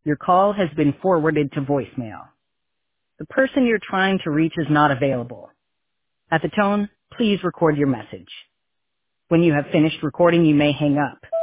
Your call has been forwarded to voicemail. The person you're trying to reach is not available. At the tone, please record your message. When you have finished recording, you may hang up.